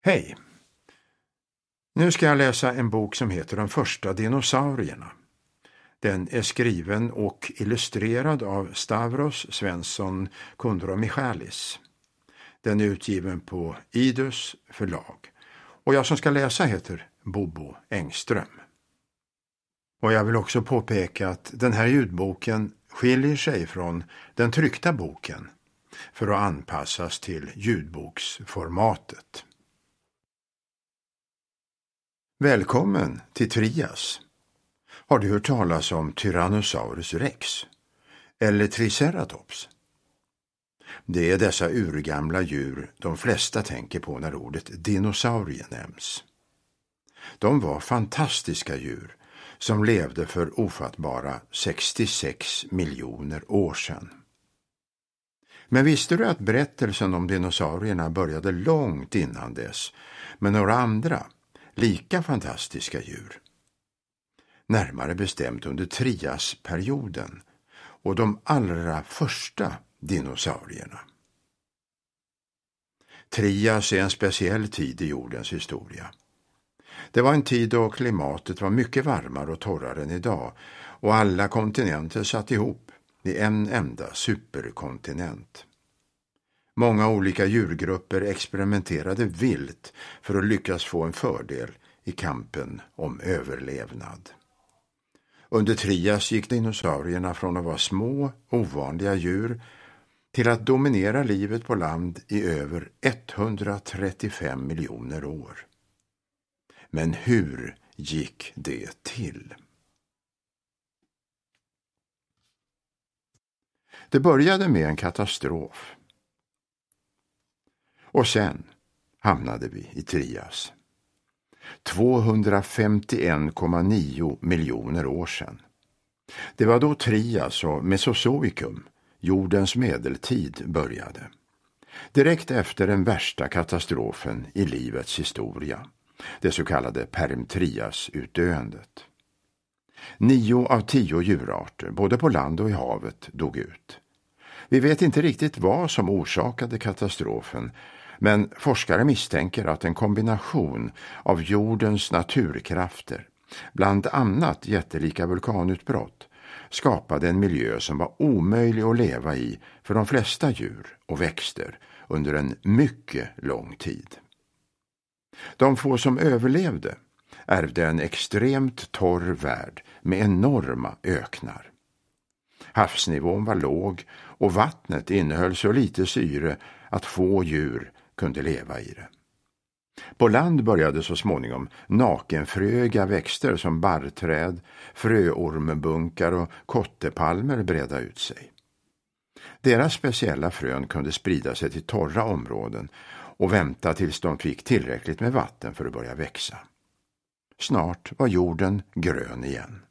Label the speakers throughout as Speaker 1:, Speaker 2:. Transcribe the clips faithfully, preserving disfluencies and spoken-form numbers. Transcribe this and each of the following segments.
Speaker 1: Hej! Nu ska jag läsa en bok som heter De första dinosaurierna. Den är skriven och illustrerad av Stavros Svensson Kundromichalis. Den är utgiven på Idus förlag. Och jag som ska läsa heter Bobo Engström. Och jag vill också påpeka att den här ljudboken skiljer sig från den tryckta boken för att anpassas till ljudboksformatet. Välkommen till Trias. Har du hört talas om Tyrannosaurus rex eller Triceratops? Det är dessa urgamla djur de flesta tänker på när ordet dinosaurie nämns. De var fantastiska djur som levde för ofattbara sextiosex miljoner år sedan. Men visste du att berättelsen om dinosaurierna började långt innan dess med några andra lika fantastiska djur? Närmare bestämt under Triasperioden och de allra första dinosaurierna. Trias är en speciell tid i jordens historia. Det var en tid då klimatet var mycket varmare och torrare än idag och alla kontinenter satt ihop i en enda superkontinent. Många olika djurgrupper experimenterade vilt för att lyckas få en fördel i kampen om överlevnad. Under Trias gick dinosaurierna från att vara små, ovanliga djur till att dominera livet på land i över etthundratrettiofem miljoner år. Men hur gick det till? Det började med en katastrof. Och sen hamnade vi i Trias. tvåhundrafemtioen komma nio miljoner år sedan. Det var då Trias och Mesozoikum, jordens medeltid, började. Direkt efter den värsta katastrofen i livets historia, det så kallade Perm-Trias-utdöendet. Nio av tio djurarter, både på land och i havet, dog ut. Vi vet inte riktigt vad som orsakade katastrofen, men forskare misstänker att en kombination av jordens naturkrafter, bland annat jättelika vulkanutbrott, skapade en miljö som var omöjlig att leva i för de flesta djur och växter under en mycket lång tid. De få som överlevde ärvde en extremt torr värld med enorma öknar. Havsnivån var låg och vattnet innehöll så lite syre att få djur kunde leva i det. På land började så småningom nakenfröiga växter som barrträd, fröormbunkar och kottepalmer breda ut sig. Deras speciella frön kunde sprida sig till torra områden och vänta tills de fick tillräckligt med vatten för att börja växa. Snart var jorden grön igen.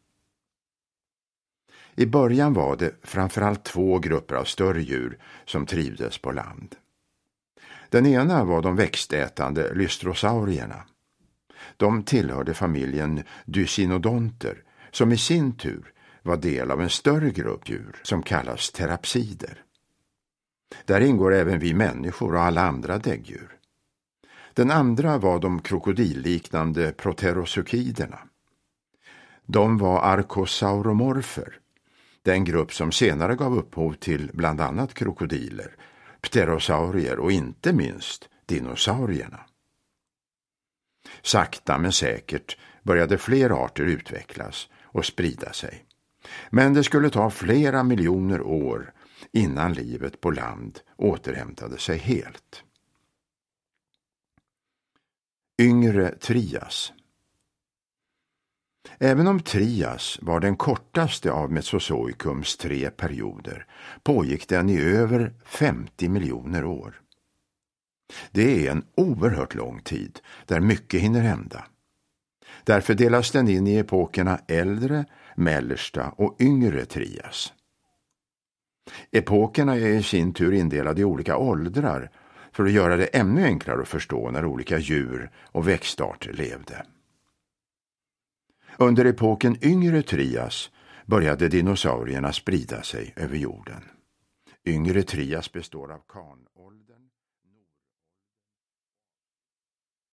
Speaker 1: I början var det framförallt två grupper av större djur som trivdes på land. Den ena var de växtätande lystrosaurierna. De tillhörde familjen Dysynodonter, som i sin tur var del av en större grupp djur som kallas terapsider. Där ingår även vi människor och alla andra däggdjur. Den andra var de krokodilliknande proterozoiderna. De var arkosauromorfer, den grupp som senare gav upphov till bland annat krokodiler, pterosaurier och inte minst dinosaurierna. Sakta men säkert började fler arter utvecklas och sprida sig. Men det skulle ta flera miljoner år innan livet på land återhämtade sig helt. Yngre Trias. Även om Trias var den kortaste av Mesozoikums tre perioder pågick den i över femtio miljoner år. Det är en oerhört lång tid där mycket hinner hända. Därför delas den in i epokerna äldre, mellersta och yngre Trias. Epokerna är i sin tur indelade i olika åldrar för att göra det ännu enklare att förstå när olika djur och växtarter levde. Under epoken yngre Trias började dinosaurierna sprida sig över jorden. Yngre Trias består av karnåldern.